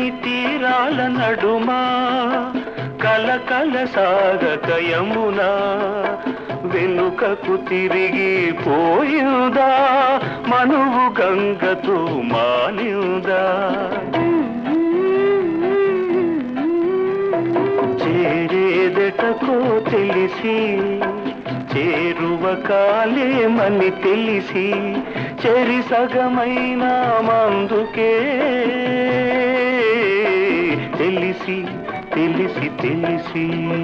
తీరాల నడుమా కలకల సాగక యమునా వెనుకకు తిరిగి పోయిందా మనువు గంగతో మానిందా చేరేదటకో తెలిసి చేరువ కాలేమని తెలిసి చెరి సగమైన మందుకే తెలిసి తెలిసి తెలిసి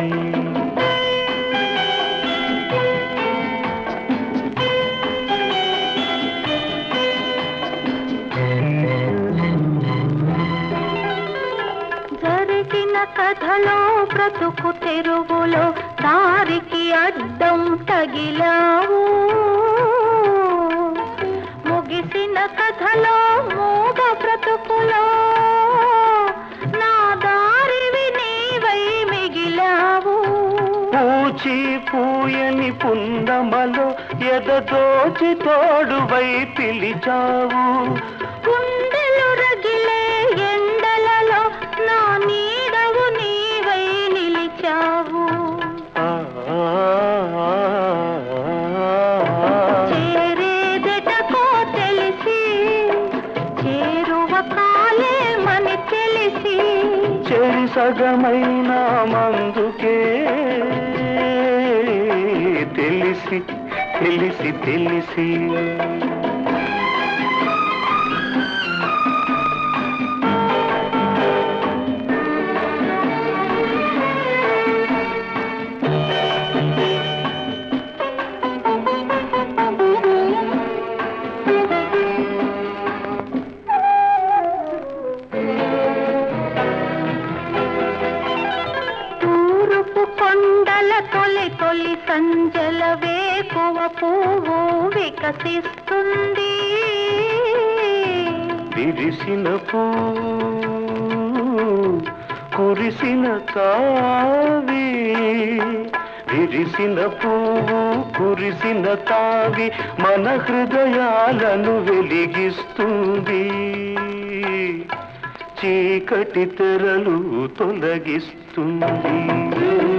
జరిగిన కథలో బ్రతుకు తెరుగులో దారికి అడ్డం తగిలావు ముగిసిన కథలో మూగ బ్రతుకులో నా దారివి నీవై మిగిలావు పూచి పూయని పుందమలో ఎదదోచి తోడువై పిలిచావు గుండెలు రగిలే ఎండలలో నా నీడవు నీవై నిలిచావు చేరేదటకో తెలిసి చేరువ కాలేమని తెలిసి చెరి సగమైన మందుకే తెలిసి తెలిసి తెలిసి కొండల తొలి తొలి సంజల వేకువ పువ్వు వికసిస్తుంది విరిసిన పూ కురిసిన తావి విరిసిన పువ్వు కురిసిన తావి మన హృదయాలను వెలిగిస్తుంది చీకటి తెరలు తొలగిస్తుంది